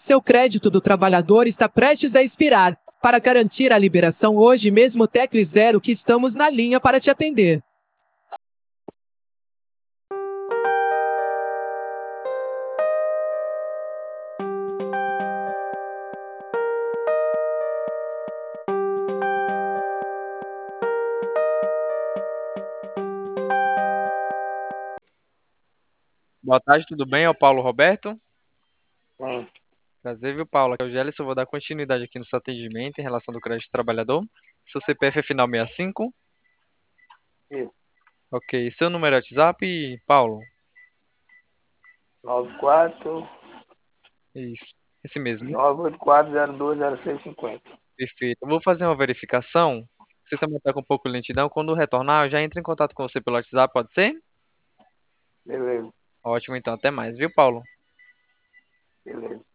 Seu crédito do trabalhador está prestes a expirar. Para garantir a liberação hoje mesmo, tecle 0 que estamos na linha para te atender. Boa tarde, tudo bem? É o Paulo Roberto. Sim, Prazer, viu, Paulo? Aqui é o Gélis, eu vou dar continuidade aqui no seu atendimento em relação do crédito do trabalhador. Seu CPF é final 65. isso. Ok. Seu número é WhatsApp, Paulo? 94 Isso. Esse mesmo. 984020650. Perfeito. Eu vou fazer uma verificação. Você também está com um pouco de lentidão. Quando retornar, eu já entro em contato com você pelo WhatsApp, pode ser? Beleza, Ótimo, então. Até mais, viu, Paulo? beleza.